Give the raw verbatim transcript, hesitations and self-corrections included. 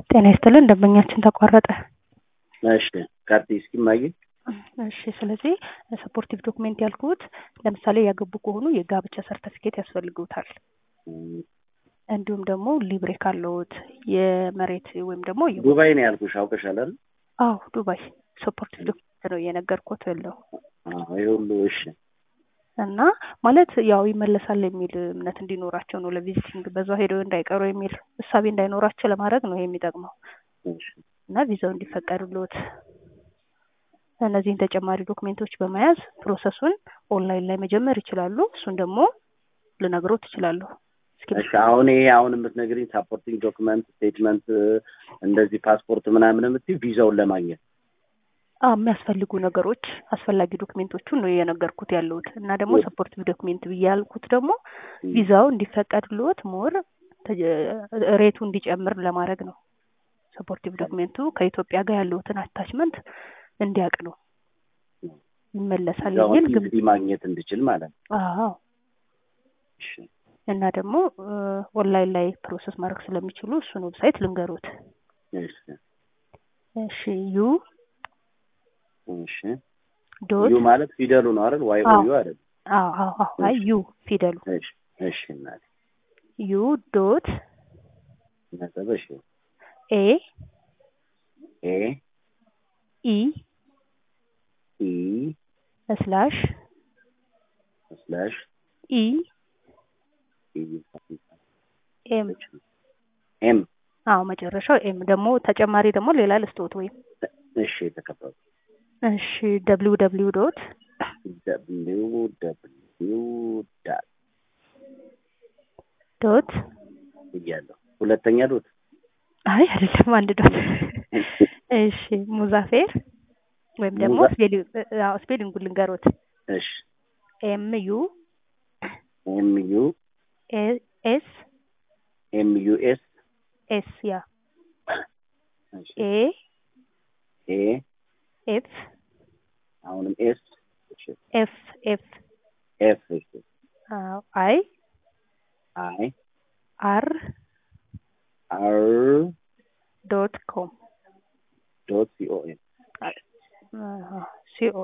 ጤና ይስጥልን ደንበኛችን ተቋረጠ። እሺ ካርድ እስኪ ማይ እሺ ስለዚህ ሰፖርቲቭ ዶክመንት ያልኩት ለምሳሌ ያገቡ ከሆኑ የጋብቻ ሰርቲፊኬት ያስፈልጉታል። እንዲሁም ደግሞ ሊብሬ ካለውት የመሬት ወይም ደግሞ ዱባይ ነው ያልኩሽ አውቀሻል አይደል? አዎ ዱባይ ሰፖርቲቭ ዶክመንት ነው የነገርኩት ያለው። አዎ ይሁሉ እሺ። እና ማለት ያው ይመለሳል የሚል እምነት እንዲኖራቸው ነው ለቪዚቲንግ በዛ ሄደው እንዳይቀሩ የሚል እሳቤ እንዳይኖራቸው ለማድረግ ነው የሚጠቅመው። እሺ እና ቪዛው እንዲፈቀድልዎት እነዚህን ተጨማሪ ዶክመንቶች በመያዝ ፕሮሰሱን ኦንላይን ላይ መጀመር ይችላሉ። እሱን ደግሞ ልነግሮት ይችላሉ። እሺ አሁን ይሄ አሁን የምትነግሪኝ ሰፖርቲንግ ዶክመንት ስቴትመንት እንደዚህ ፓስፖርት ምናምን የምትይ ቪዛውን ለማግኘት አ የሚያስፈልጉ ነገሮች አስፈላጊ ዶክመንቶቹን ነው የነገርኩት ያለውት እና ደግሞ ሰፖርቲቭ ዶክመንት ብያልኩት ደግሞ ቪዛው እንዲፈቀድልዎት ሞር ሬቱ እንዲጨምር ለማድረግ ነው። ሰፖርቲቭ ዶክመንቱ ከኢትዮጵያ ጋር ያለውትን አታችመንት እንዲያቅ ነው ይመለሳል የሚል ግብ ማግኘት እንድችል ማለት ነው። አዎ እሺ እና ደግሞ ኦንላይን ላይ ፕሮሰስ ማድረግ ስለሚችሉ እሱን ዌብሳይት ልንገሩት። እሺ እሺ ዩ እሺ ዶት ዩ ማለት ፊደሉ ነው አይደል? ዋይ ኦ ዩ አይደል? አዎ አዎ አዎ አይ ዩ ፊደሉ እሺ እሺ እናት ዩ ዶት ነጥብሽ ኤ ኤ ኢ ኢ ስላሽ ስላሽ ኢ ኢ ኤም ኤም አዎ መጨረሻው ኤም ደግሞ ተጨማሪ ደግሞ ሌላ ልስቶት ወይ እሺ ተከፈለ እሺ ደብሊው ደብሊው ዶት ደብሊው ደብሊው ዳት ዶት ይያለው ሁለተኛ ዶት አይ አይደለም አንድ ዶት እሺ ሙዛፌር ወይም ደግሞ ስፔሊንግ አዎ ስፔሊንግ ልንገሮት። እሺ ኤም ዩ ኤም ዩ ኤስ ኤም ዩ ኤስ ኤስ ያ ኤ ኤ ኤፍ አሁንም ኤስ ኤፍ ኤፍ ኤፍ አዎ አይ አይ አር አር ዶት ኮም ዶት ሲኦ ኤም ሲኦ